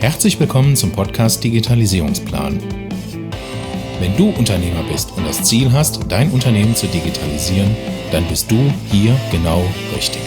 Herzlich willkommen zum Podcast Digitalisierungsplan. Wenn du Unternehmer bist und das Ziel hast, dein Unternehmen zu digitalisieren, dann bist du hier genau richtig.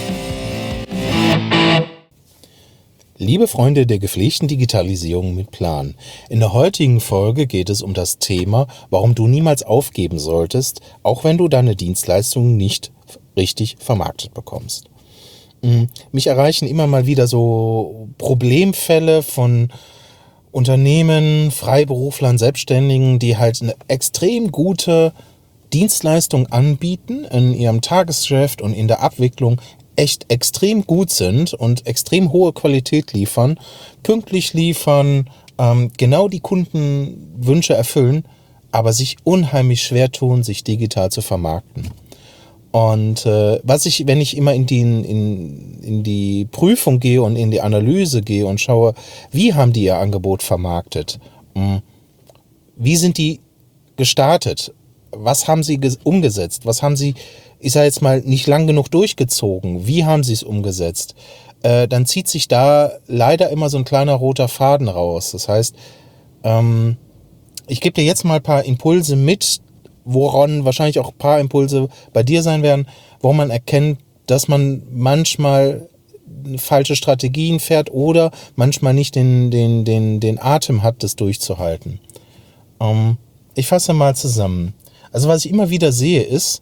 Liebe Freunde der gepflegten Digitalisierung mit Plan, in der heutigen Folge geht es um das Thema, warum du niemals aufgeben solltest, auch wenn du deine Dienstleistungen nicht richtig vermarktet bekommst. Mich erreichen immer mal wieder so Problemfälle von Unternehmen, Freiberuflern, Selbstständigen, die halt eine extrem gute Dienstleistung anbieten in ihrem Tagesgeschäft und in der Abwicklung echt extrem gut sind und extrem hohe Qualität liefern, pünktlich liefern, genau die Kundenwünsche erfüllen, aber sich unheimlich schwer tun, sich digital zu vermarkten. Und wenn ich immer in die Prüfung gehe und in die Analyse gehe und schaue, wie haben die ihr Angebot vermarktet? Wie sind die gestartet? Was haben sie umgesetzt? Was haben sie, ich sage jetzt mal, nicht lang genug durchgezogen? Wie haben sie es umgesetzt? Dann zieht sich da leider immer so ein kleiner roter Faden raus. Das heißt, ich gebe dir jetzt mal ein paar Impulse mit, woran wahrscheinlich auch ein paar Impulse bei dir sein werden, wo man erkennt, dass man manchmal falsche Strategien fährt oder manchmal nicht den Atem hat, das durchzuhalten. Ich fasse mal zusammen. Also was ich immer wieder sehe ist,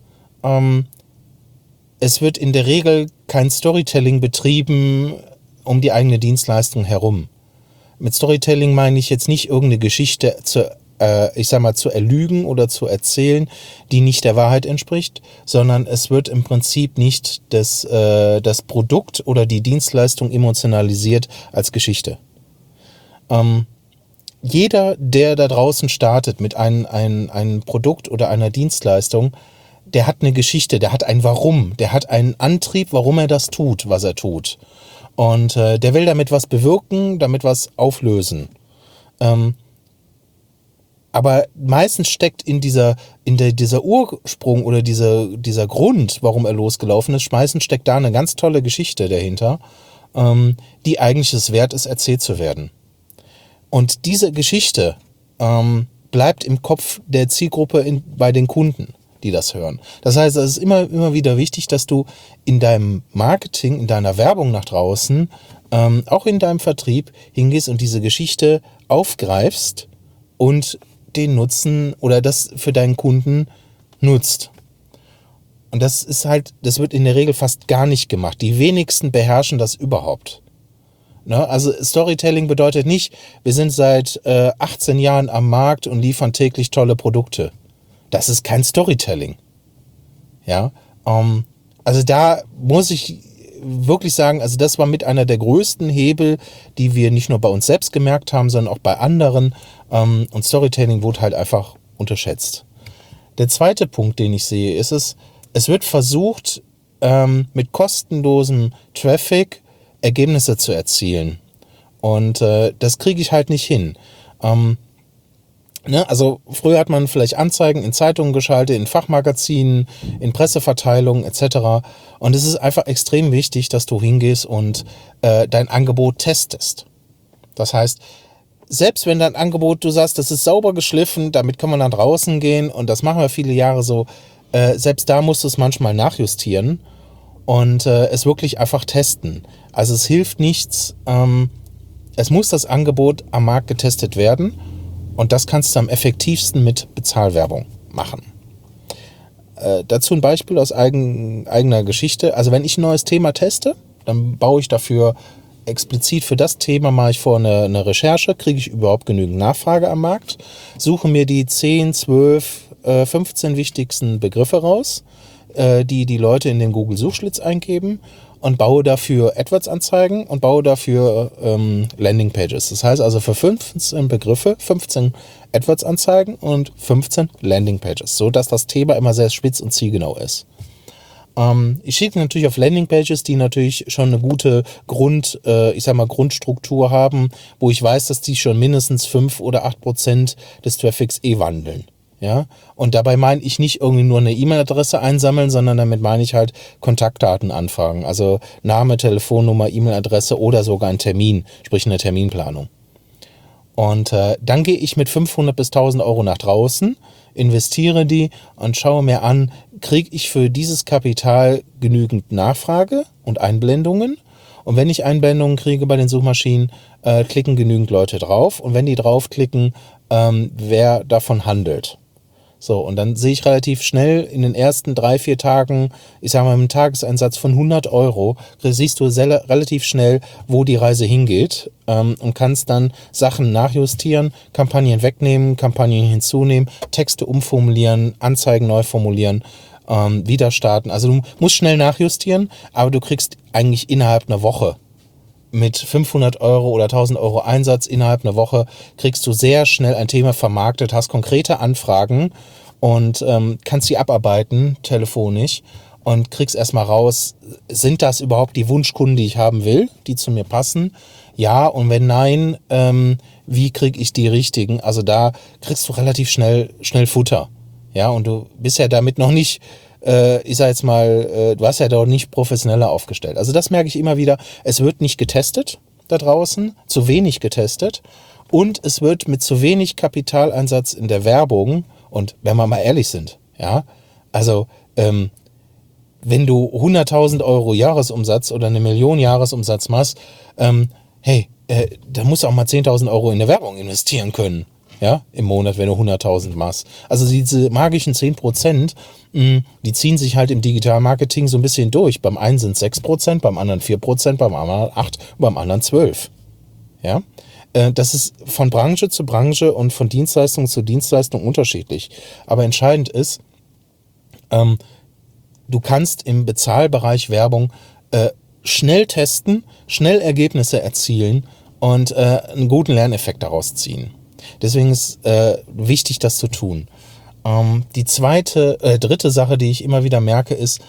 es wird in der Regel kein Storytelling betrieben um die eigene Dienstleistung herum. Mit Storytelling meine ich jetzt nicht irgendeine Geschichte zu erlügen oder zu erzählen, die nicht der Wahrheit entspricht, sondern es wird im Prinzip nicht das Produkt oder die Dienstleistung emotionalisiert als Geschichte. Jeder, der da draußen startet mit einem Produkt oder einer Dienstleistung, der hat eine Geschichte, der hat ein Warum, der hat einen Antrieb, warum er das tut, was er tut. Und der will damit was bewirken, damit was auflösen. Aber meistens steckt in dieser Ursprung oder dieser Grund, warum er losgelaufen ist, meistens steckt da eine ganz tolle Geschichte dahinter, die eigentlich es wert ist, erzählt zu werden. Und diese Geschichte bleibt im Kopf der Zielgruppe bei den Kunden, die das hören. Das heißt, es ist immer wieder wichtig, dass du in deinem Marketing, in deiner Werbung nach draußen, auch in deinem Vertrieb hingehst und diese Geschichte aufgreifst und den Nutzen oder das für deinen Kunden nutzt. Und das wird in der Regel fast gar nicht gemacht. Die wenigsten beherrschen das überhaupt. Ne? Also Storytelling bedeutet nicht, wir sind seit 18 Jahren am Markt und liefern täglich tolle Produkte. Das ist kein Storytelling. Ja, also da muss ich wirklich sagen, also das war mit einer der größten Hebel, die wir nicht nur bei uns selbst gemerkt haben, sondern auch bei anderen. Und Storytelling wurde halt einfach unterschätzt. Der zweite Punkt, den ich sehe, ist es wird versucht, mit kostenlosem Traffic Ergebnisse zu erzielen. Und das kriege ich halt nicht hin. Also früher hat man vielleicht Anzeigen in Zeitungen geschaltet, in Fachmagazinen, in Presseverteilungen etc. Und es ist einfach extrem wichtig, dass du hingehst und dein Angebot testest. Das heißt, selbst wenn dein Angebot, du sagst, das ist sauber geschliffen, damit kann man dann draußen gehen und das machen wir viele Jahre so, selbst da musst du es manchmal nachjustieren und es wirklich einfach testen. Also es hilft nichts, es muss das Angebot am Markt getestet werden. Und das kannst du am effektivsten mit Bezahlwerbung machen. Dazu ein Beispiel aus eigener Geschichte. Also wenn ich ein neues Thema teste, dann baue ich dafür explizit für das Thema, mache ich vor eine Recherche, kriege ich überhaupt genügend Nachfrage am Markt, suche mir die 10, 12, 15 wichtigsten Begriffe raus, die Leute in den Google-Suchschlitz eingeben und baue dafür AdWords-Anzeigen und baue dafür Landingpages. Das heißt also für 15 Begriffe, 15 AdWords-Anzeigen und 15 Landingpages, so dass das Thema immer sehr spitz und zielgenau ist. Ich schicke natürlich auf Landingpages, die natürlich schon eine gute Grundstruktur haben, wo ich weiß, dass die schon mindestens 5 oder 8% des Traffics wandeln. Ja, und dabei meine ich nicht irgendwie nur eine E-Mail-Adresse einsammeln, sondern damit meine ich halt Kontaktdaten anfragen. Also Name, Telefonnummer, E-Mail-Adresse oder sogar einen Termin, sprich eine Terminplanung. Und dann gehe ich mit 500 bis 1000 Euro nach draußen, investiere die und schaue mir an, kriege ich für dieses Kapital genügend Nachfrage und Einblendungen? Und wenn ich Einblendungen kriege bei den Suchmaschinen, klicken genügend Leute drauf. Und wenn die draufklicken, wer davon handelt. So, und dann sehe ich relativ schnell in den ersten 3-4 Tagen, ich sage mal, mit einem Tageseinsatz von 100 Euro, siehst du relativ schnell, wo die Reise hingeht, und kannst dann Sachen nachjustieren, Kampagnen wegnehmen, Kampagnen hinzunehmen, Texte umformulieren, Anzeigen neu formulieren, wieder starten. Also du musst schnell nachjustieren, aber du kriegst eigentlich innerhalb einer Woche mit 500 Euro oder 1000 Euro Einsatz innerhalb einer Woche kriegst du sehr schnell ein Thema vermarktet, hast konkrete Anfragen und kannst sie abarbeiten, telefonisch, und kriegst erstmal raus, sind das überhaupt die Wunschkunden, die ich haben will, die zu mir passen? Ja, und wenn nein, wie kriege ich die richtigen? Also da kriegst du relativ schnell Futter. Ja, und du bist ja damit noch nicht, ich sag jetzt mal, du hast ja doch nicht professioneller aufgestellt. Also das merke ich immer wieder. Es wird nicht getestet da draußen, zu wenig getestet, und es wird mit zu wenig Kapitaleinsatz in der Werbung, und wenn wir mal ehrlich sind, ja, also wenn du 100.000 Euro Jahresumsatz oder 1 Million Jahresumsatz machst, da musst du auch mal 10.000 Euro in der Werbung investieren können. Ja, im Monat, wenn du 100.000 machst. Also diese magischen 10%, die ziehen sich halt im Digitalmarketing so ein bisschen durch. Beim einen sind es 6%, beim anderen 4%, beim anderen 8%, beim anderen 12%. Ja, das ist von Branche zu Branche und von Dienstleistung zu Dienstleistung unterschiedlich. Aber entscheidend ist, du kannst im Bezahlbereich Werbung schnell testen, schnell Ergebnisse erzielen und einen guten Lerneffekt daraus ziehen. Deswegen ist wichtig, das zu tun. Die dritte Sache, die ich immer wieder merke, ist,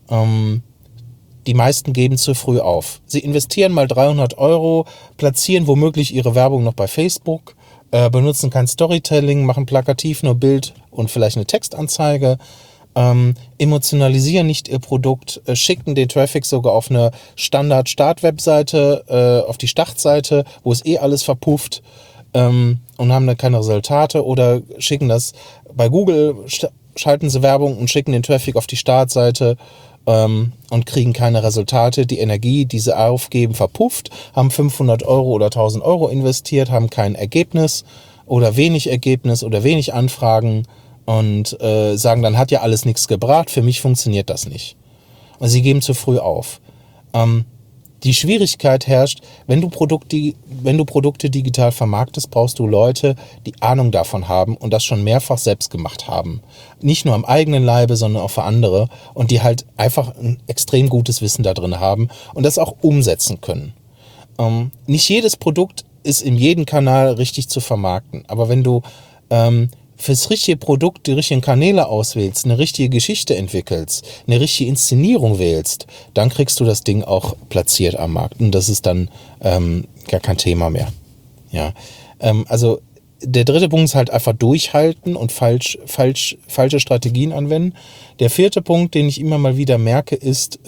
die meisten geben zu früh auf. Sie investieren mal 300 Euro, platzieren womöglich ihre Werbung noch bei Facebook, benutzen kein Storytelling, machen plakativ nur Bild und vielleicht eine Textanzeige, emotionalisieren nicht ihr Produkt, schicken den Traffic sogar auf eine Standard-Start-Webseite, auf die Startseite, wo es alles verpufft, und haben dann keine Resultate, oder schicken das bei Google, schalten sie Werbung und schicken den Traffic auf die Startseite und kriegen keine Resultate. Die Energie, die sie aufgeben, verpufft, haben 500 Euro oder 1000 Euro investiert, haben kein Ergebnis oder wenig Ergebnis oder wenig Anfragen und sagen, dann hat ja alles nichts gebracht, für mich funktioniert das nicht. Und sie geben zu früh auf. Die Schwierigkeit herrscht, wenn du Produkte digital vermarktest, brauchst du Leute, die Ahnung davon haben und das schon mehrfach selbst gemacht haben. Nicht nur am eigenen Leibe, sondern auch für andere, und die halt einfach ein extrem gutes Wissen da drin haben und das auch umsetzen können. Nicht jedes Produkt ist in jedem Kanal richtig zu vermarkten, aber wenn du fürs richtige Produkt die richtigen Kanäle auswählst, eine richtige Geschichte entwickelst, eine richtige Inszenierung wählst, dann kriegst du das Ding auch platziert am Markt. Und das ist dann gar kein Thema mehr. Ja, also der dritte Punkt ist halt einfach durchhalten und falsche Strategien anwenden. Der vierte Punkt, den ich immer mal wieder merke, ist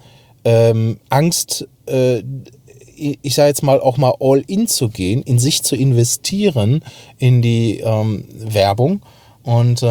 Angst, ich sage jetzt mal, auch mal all in zu gehen, in sich zu investieren, in die Werbung. Und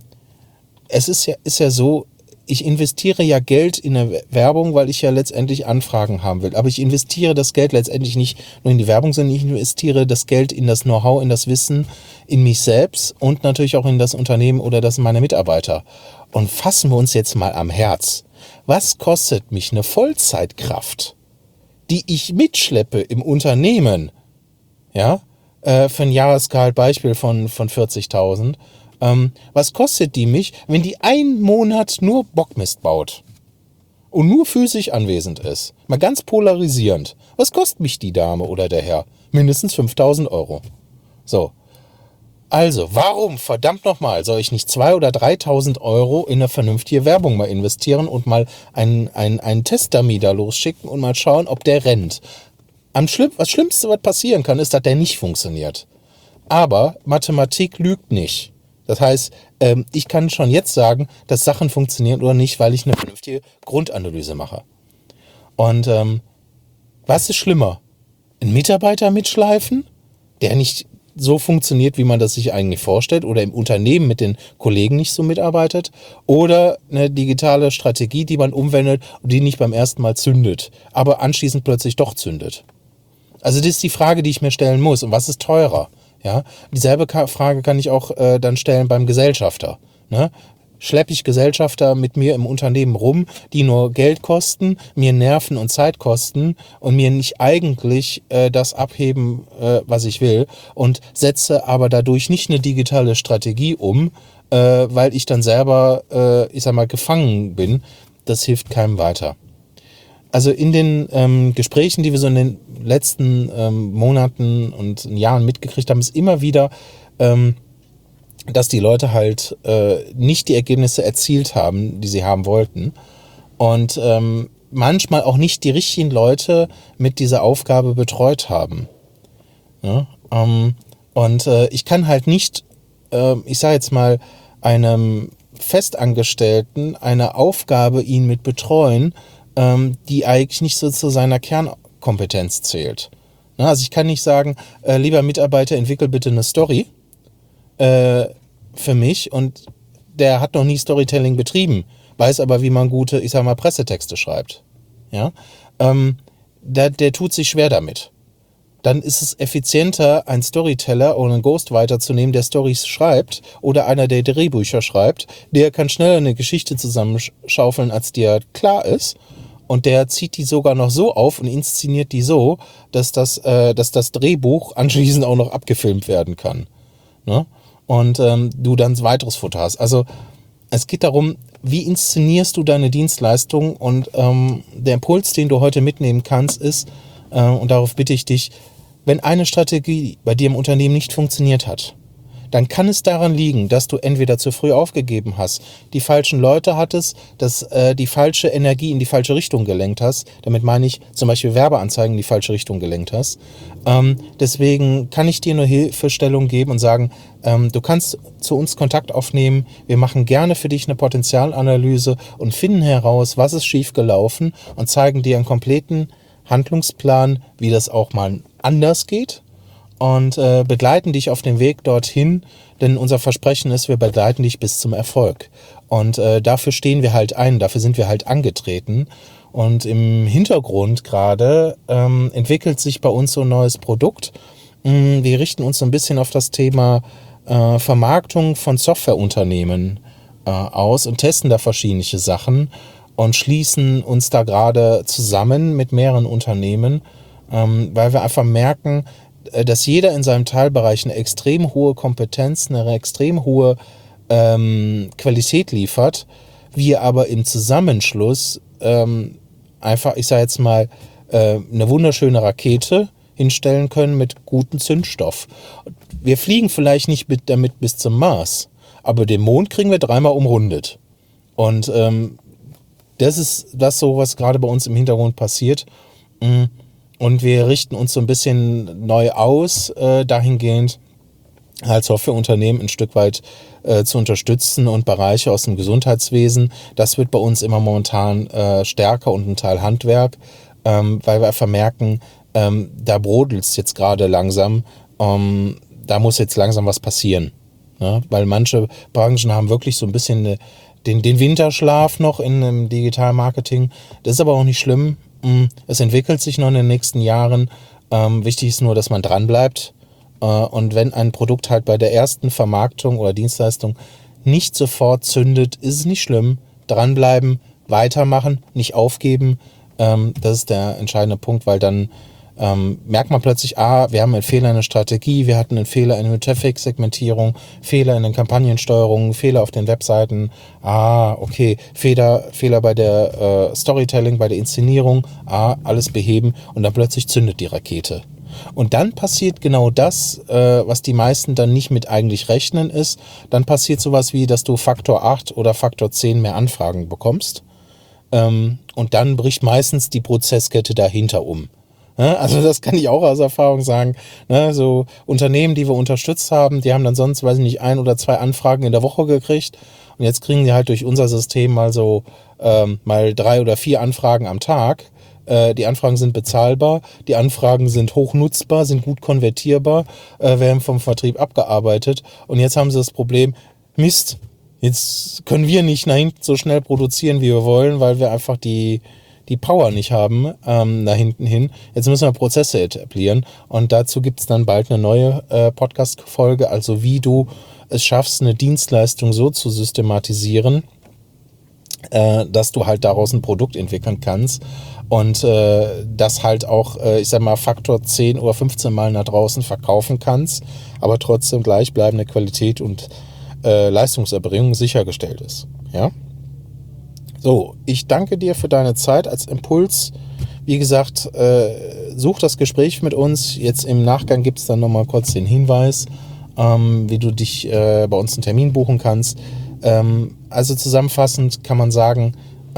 es ist ja so, ich investiere ja Geld in eine Werbung, weil ich ja letztendlich Anfragen haben will. Aber ich investiere das Geld letztendlich nicht nur in die Werbung, sondern ich investiere das Geld in das Know-how, in das Wissen, in mich selbst und natürlich auch in das Unternehmen oder das meiner Mitarbeiter. Und fassen wir uns jetzt mal am Herz. Was kostet mich eine Vollzeitkraft, die ich mitschleppe im Unternehmen, ja, für ein Jahresgehalt Beispiel von 40.000, was kostet die mich, wenn die einen Monat nur Bockmist baut und nur physisch anwesend ist? Mal ganz polarisierend. Was kostet mich die Dame oder der Herr? Mindestens 5.000 Euro. So. Also, warum, verdammt nochmal, soll ich nicht 2.000 oder 3.000 Euro in eine vernünftige Werbung mal investieren und mal einen Testdummy da losschicken und mal schauen, ob der rennt? Das Schlimmste, was passieren kann, ist, dass der nicht funktioniert. Aber Mathematik lügt nicht. Das heißt, ich kann schon jetzt sagen, dass Sachen funktionieren oder nicht, weil ich eine vernünftige Grundanalyse mache. Und was ist schlimmer? Ein Mitarbeiter mitschleifen, der nicht so funktioniert, wie man das sich eigentlich vorstellt oder im Unternehmen mit den Kollegen nicht so mitarbeitet oder eine digitale Strategie, die man umwendet und die nicht beim ersten Mal zündet, aber anschließend plötzlich doch zündet. Also das ist die Frage, die ich mir stellen muss. Und was ist teurer? Ja, dieselbe Frage kann ich auch dann stellen beim Gesellschafter. Ne? Schleppe ich Gesellschafter mit mir im Unternehmen rum, die nur Geld kosten, mir Nerven und Zeit kosten und mir nicht eigentlich das abheben, was ich will, und setze aber dadurch nicht eine digitale Strategie um, weil ich dann selber, ich sag mal, gefangen bin. Das hilft keinem weiter. Also in den Gesprächen, die wir so in den letzten Monaten und Jahren mitgekriegt haben, ist immer wieder, dass die Leute halt nicht die Ergebnisse erzielt haben, die sie haben wollten. Und manchmal auch nicht die richtigen Leute mit dieser Aufgabe betreut haben. Ja? Und ich kann halt nicht, ich sage jetzt mal, einem Festangestellten eine Aufgabe ihn mit betreuen, die eigentlich nicht so zu seiner Kernkompetenz zählt. Na, also ich kann nicht sagen, lieber Mitarbeiter, entwickel bitte eine Story für mich, und der hat noch nie Storytelling betrieben, weiß aber, wie man gute, ich sag mal, Pressetexte schreibt. Ja? Der tut sich schwer damit. Dann ist es effizienter, einen Storyteller oder einen Ghostwriter zu nehmen, der Storys schreibt, oder einer, der Drehbücher schreibt. Der kann schneller eine Geschichte zusammenschaufeln, als dir klar ist. Und der zieht die sogar noch so auf und inszeniert die so, dass das Drehbuch anschließend auch noch abgefilmt werden kann. Ne? Und du dann weiteres Futter hast. Also es geht darum, wie inszenierst du deine Dienstleistung, und der Impuls, den du heute mitnehmen kannst, ist, und darauf bitte ich dich, wenn eine Strategie bei dir im Unternehmen nicht funktioniert hat, dann kann es daran liegen, dass du entweder zu früh aufgegeben hast, die falschen Leute hattest, dass die falsche Energie in die falsche Richtung gelenkt hast. Damit meine ich zum Beispiel Werbeanzeigen in die falsche Richtung gelenkt hast. Deswegen kann ich dir nur Hilfestellung geben und sagen, du kannst zu uns Kontakt aufnehmen. Wir machen gerne für dich eine Potenzialanalyse und finden heraus, was ist schiefgelaufen, und zeigen dir einen kompletten Handlungsplan, wie das auch mal anders geht, und begleiten dich auf dem Weg dorthin, denn unser Versprechen ist, wir begleiten dich bis zum Erfolg. Und dafür stehen wir halt ein, dafür sind wir halt angetreten. Und im Hintergrund gerade entwickelt sich bei uns so ein neues Produkt. Wir richten uns so ein bisschen auf das Thema Vermarktung von Softwareunternehmen aus und testen da verschiedene Sachen und schließen uns da gerade zusammen mit mehreren Unternehmen, weil wir einfach merken, dass jeder in seinem Teilbereich eine extrem hohe Kompetenz, eine extrem hohe Qualität liefert, wir aber im Zusammenschluss einfach, ich sage jetzt mal, eine wunderschöne Rakete hinstellen können mit gutem Zündstoff. Wir fliegen vielleicht nicht damit bis zum Mars, aber den Mond kriegen wir 3-mal umrundet. Und das ist das so, was gerade bei uns im Hintergrund passiert. Und wir richten uns so ein bisschen neu aus, dahingehend als Softwareunternehmen ein Stück weit zu unterstützen und Bereiche aus dem Gesundheitswesen. Das wird bei uns immer momentan stärker, und ein Teil Handwerk, weil wir einfach merken, da brodelt es jetzt gerade langsam. Da muss jetzt langsam was passieren. Ne? Weil manche Branchen haben wirklich so ein bisschen den Winterschlaf noch in einem Digitalmarketing. Das ist aber auch nicht schlimm. Es entwickelt sich noch in den nächsten Jahren. Wichtig ist nur, dass man dran bleibt. Und wenn ein Produkt halt bei der ersten Vermarktung oder Dienstleistung nicht sofort zündet, ist es nicht schlimm. Dranbleiben, weitermachen, nicht aufgeben. Das ist der entscheidende Punkt, weil dann merkt man plötzlich, wir haben einen Fehler in der Strategie, wir hatten einen Fehler in der Traffic-Segmentierung, Fehler in den Kampagnensteuerungen, Fehler auf den Webseiten, okay, Fehler bei der Storytelling, bei der Inszenierung, alles beheben, und dann plötzlich zündet die Rakete. Und dann passiert genau das, was die meisten dann nicht mit eigentlich rechnen ist. Dann passiert sowas wie, dass du Faktor 8 oder Faktor 10 mehr Anfragen bekommst. Und dann bricht meistens die Prozesskette dahinter um. Also das kann ich auch aus Erfahrung sagen. So Unternehmen, die wir unterstützt haben, die haben dann sonst, weiß ich nicht, 1 oder 2 Anfragen in der Woche gekriegt. Und jetzt kriegen die halt durch unser System mal 3 oder 4 Anfragen am Tag. Die Anfragen sind bezahlbar, die Anfragen sind hochnutzbar, sind gut konvertierbar, werden vom Vertrieb abgearbeitet. Und jetzt haben sie das Problem, Mist, jetzt können wir nicht nach hinten so schnell produzieren, wie wir wollen, weil wir einfach die Power nicht haben nach hinten hin. Jetzt müssen wir Prozesse etablieren. Und dazu gibt es dann bald eine neue Podcast-Folge, also wie du es schaffst, eine Dienstleistung so zu systematisieren, dass du halt daraus ein Produkt entwickeln kannst und das halt auch, ich sag mal, Faktor 10 oder 15 Mal nach draußen verkaufen kannst, aber trotzdem gleichbleibende Qualität und Leistungserbringung sichergestellt ist. Ja? So, ich danke dir für deine Zeit als Impuls. Wie gesagt, such das Gespräch mit uns. Jetzt im Nachgang gibt es dann nochmal kurz den Hinweis, wie du dich bei uns einen Termin buchen kannst. Also zusammenfassend kann man sagen,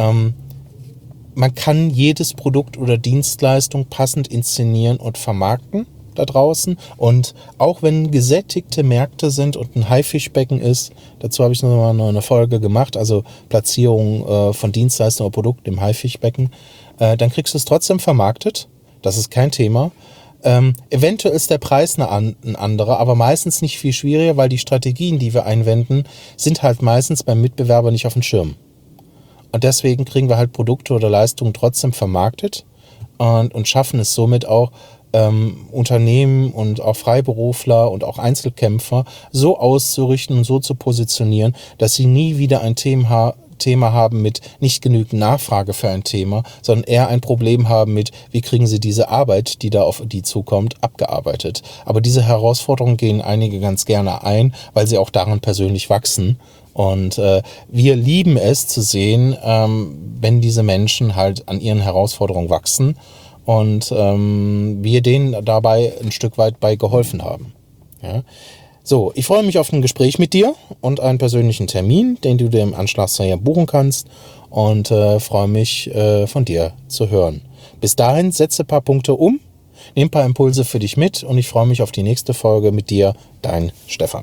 man kann jedes Produkt oder Dienstleistung passend inszenieren und vermarkten da draußen. Und auch wenn gesättigte Märkte sind und ein Haifischbecken ist, dazu habe ich noch eine Folge gemacht, also Platzierung von Dienstleistungen oder Produkten im Haifischbecken, dann kriegst du es trotzdem vermarktet. Das ist kein Thema. Eventuell ist der Preis ein anderer, aber meistens nicht viel schwieriger, weil die Strategien, die wir einwenden, sind halt meistens beim Mitbewerber nicht auf dem Schirm. Und deswegen kriegen wir halt Produkte oder Leistungen trotzdem vermarktet und schaffen es somit auch, Unternehmen und auch Freiberufler und auch Einzelkämpfer so auszurichten und so zu positionieren, dass sie nie wieder ein Thema haben mit nicht genügend Nachfrage für ein Thema, sondern eher ein Problem haben mit, wie kriegen sie diese Arbeit, die da auf die zukommt, abgearbeitet. Aber diese Herausforderungen gehen einige ganz gerne ein, weil sie auch daran persönlich wachsen. Und wir lieben es zu sehen, wenn diese Menschen halt an ihren Herausforderungen wachsen und wir denen dabei ein Stück weit bei geholfen haben. Ja? So, ich freue mich auf ein Gespräch mit dir und einen persönlichen Termin, den du dir im Anschluss buchen kannst und freue mich, von dir zu hören. Bis dahin, setze ein paar Punkte um, nimm ein paar Impulse für dich mit und ich freue mich auf die nächste Folge mit dir, dein Stefan.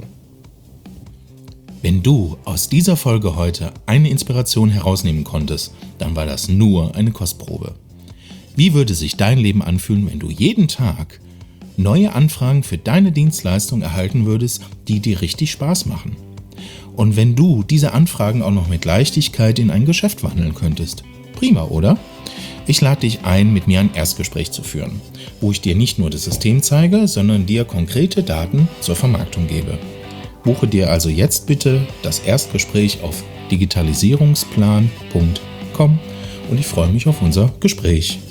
Wenn du aus dieser Folge heute eine Inspiration herausnehmen konntest, dann war das nur eine Kostprobe. Wie würde sich dein Leben anfühlen, wenn du jeden Tag neue Anfragen für deine Dienstleistung erhalten würdest, die dir richtig Spaß machen? Und wenn du diese Anfragen auch noch mit Leichtigkeit in ein Geschäft wandeln könntest? Prima, oder? Ich lade dich ein, mit mir ein Erstgespräch zu führen, wo ich dir nicht nur das System zeige, sondern dir konkrete Daten zur Vermarktung gebe. Buche dir also jetzt bitte das Erstgespräch auf digitalisierungsplan.com und ich freue mich auf unser Gespräch.